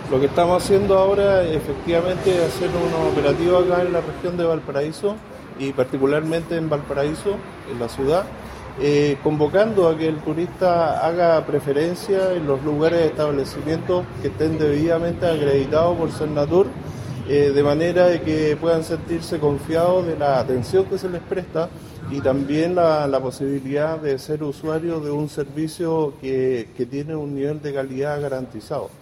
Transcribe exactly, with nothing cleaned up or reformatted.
Lo que estamos haciendo ahora efectivamente es hacer un operativo acá en la región de Valparaíso y particularmente en Valparaíso, en la ciudad, eh, convocando a que el turista haga preferencia en los lugares de establecimientos que estén debidamente acreditados por Senatur, eh, de manera de que puedan sentirse confiados de la atención que se les presta y también la, la posibilidad de ser usuarios de un servicio que, que tiene un nivel de calidad garantizado.